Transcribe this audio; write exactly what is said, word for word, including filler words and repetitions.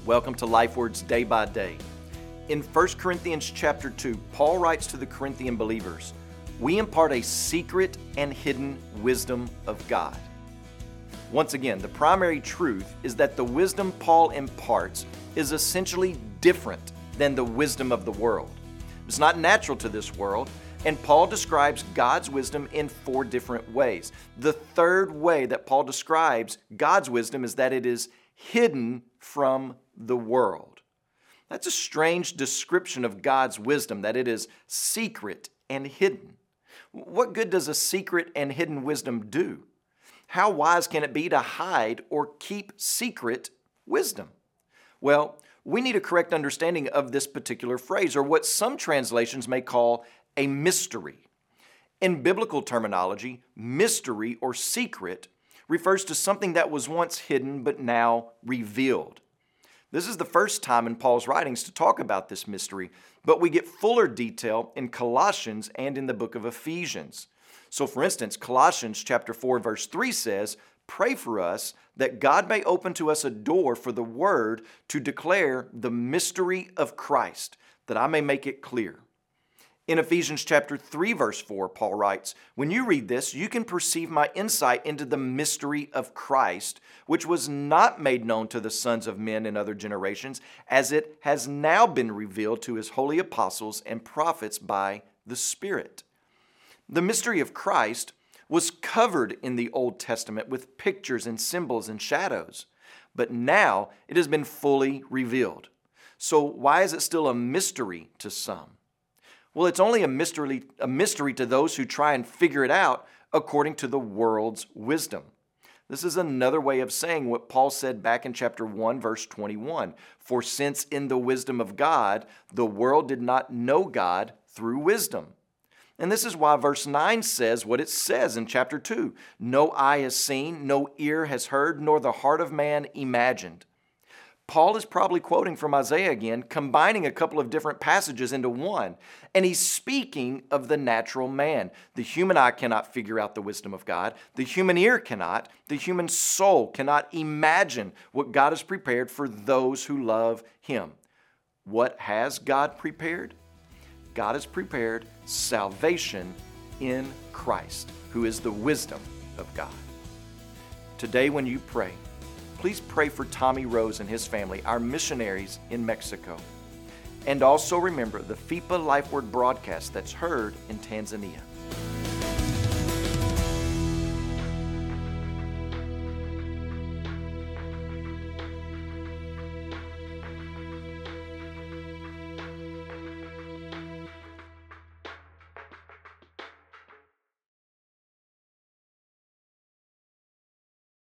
Welcome to Life Words Day by Day. In First Corinthians chapter two, Paul writes to the Corinthian believers, "We impart a secret and hidden wisdom of God." Once again, the primary truth is that the wisdom Paul imparts is essentially different than the wisdom of the world. It's not natural to this world, and Paul describes God's wisdom in four different ways. The third way that Paul describes God's wisdom is that it is hidden from the world. That's a strange description of God's wisdom, that it is secret and hidden. What good does a secret and hidden wisdom do? How wise can it be to hide or keep secret wisdom? Well, we need a correct understanding of this particular phrase, or what some translations may call a mystery. In biblical terminology, mystery or secret refers to something that was once hidden but now revealed. This is the first time in Paul's writings to talk about this mystery, but we get fuller detail in Colossians and in the book of Ephesians. So for instance, Colossians chapter four verse three says, "Pray for us that God may open to us a door for the word to declare the mystery of Christ, that I may make it clear." In Ephesians chapter three verse four, Paul writes, "When you read this, you can perceive my insight into the mystery of Christ, which was not made known to the sons of men in other generations, as it has now been revealed to his holy apostles and prophets by the Spirit." The mystery of Christ was covered in the Old Testament with pictures and symbols and shadows, but now it has been fully revealed. So why is it still a mystery to some? Well, it's only a mystery, a mystery to those who try and figure it out according to the world's wisdom. This is another way of saying what Paul said back in chapter one, verse twenty-one. "For since in the wisdom of God, the world did not know God through wisdom." And this is why verse nine says what it says in chapter two. "No eye has seen, no ear has heard, nor the heart of man imagined." Paul is probably quoting from Isaiah again, combining a couple of different passages into one. And he's speaking of the natural man. The human eye cannot figure out the wisdom of God. The human ear cannot. The human soul cannot imagine what God has prepared for those who love Him. What has God prepared? God has prepared salvation in Christ, who is the wisdom of God. Today when you pray, please pray for Tommy Rose and his family, our missionaries in Mexico. And also remember the F I P A Life Word broadcast that's heard in Tanzania.